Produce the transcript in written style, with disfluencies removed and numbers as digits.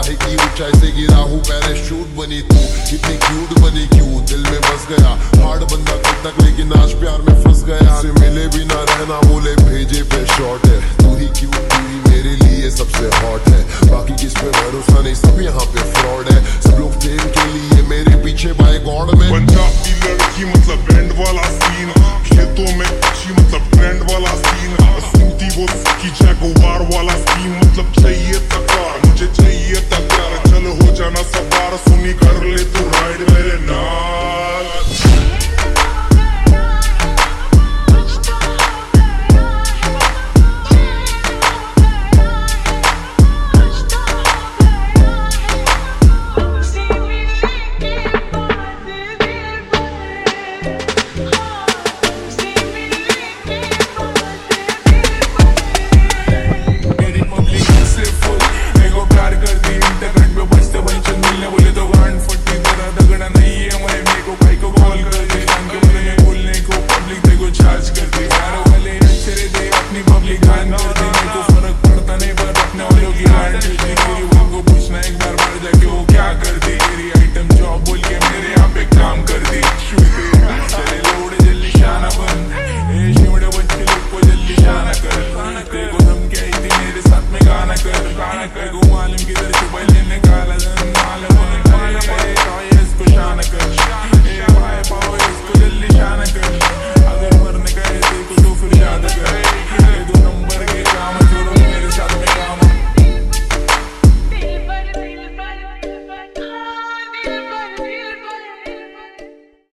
चाहे की ऊंचाई से गिरा हूँ पैराशूट बनी तू, कितनी क्यूट बनी क्यों दिल में बस गया। हार्ड बंदा कल तक लेकिन आज प्यार में फंस गया। से मिले भी ना रहना बोले भेजे पे शॉर्ट है, तू ही क्यूट तू ही मेरे लिए सबसे हॉट है। बाकी किस पे भरोसा नहीं, सब यहाँ पे फ्रॉड है। सब लोग फेम के लिए मेरे पीछे बाय गॉड में। पंजाबी लड़की मतलब बैंड वाला